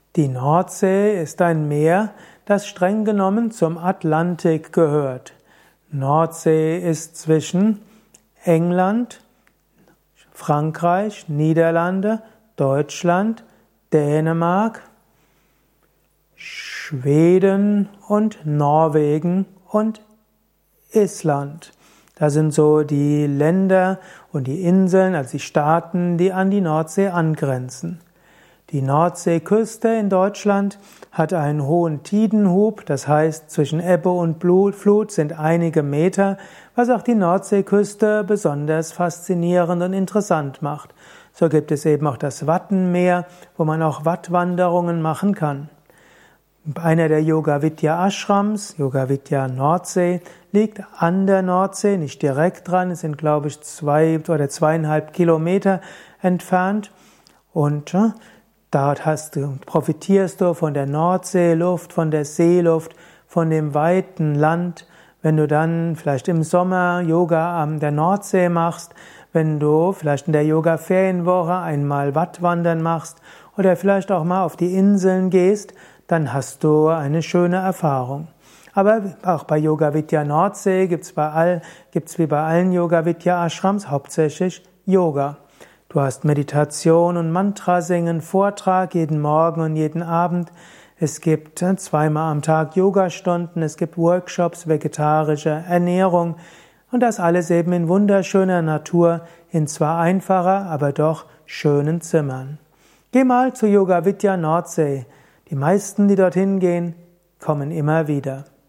Die Nordsee ist ein Meer, das streng genommen zum Atlantik gehört. Nordsee ist zwischen England, Frankreich, Niederlande, Deutschland, Dänemark, Schweden und Norwegen und Island. Das sind so die Länder und die Inseln, also die Staaten, die an die Nordsee angrenzen. Die Nordseeküste in Deutschland hat einen hohen Tidenhub, das heißt, zwischen Ebbe und Flut sind einige Meter, was auch die Nordseeküste besonders faszinierend und interessant macht. So gibt es eben auch das Wattenmeer, wo man auch Wattwanderungen machen kann. Einer der Yoga Vidya Ashrams, Yoga Vidya Nordsee, liegt an der Nordsee, nicht direkt dran, es sind, glaube ich, 2 oder 2,5 Kilometer entfernt. Und dort profitierst du von der Nordseeluft, von der Seeluft, von dem weiten Land. Wenn du dann vielleicht im Sommer Yoga an der Nordsee machst, wenn du vielleicht in der Yoga-Ferienwoche einmal Wattwandern machst oder vielleicht auch mal auf die Inseln gehst, dann hast du eine schöne Erfahrung. Aber auch bei Yoga Vidya Nordsee gibt's wie bei allen Yoga Vidya Ashrams hauptsächlich Yoga. Du hast Meditation und Mantra singen, Vortrag jeden Morgen und jeden Abend. Es gibt 2-mal am Tag Yogastunden, es gibt Workshops, vegetarische Ernährung und das alles eben in wunderschöner Natur, in zwar einfacher, aber doch schönen Zimmern. Geh mal zu Yoga Vidya Nordsee. Die meisten, die dorthin gehen, kommen immer wieder.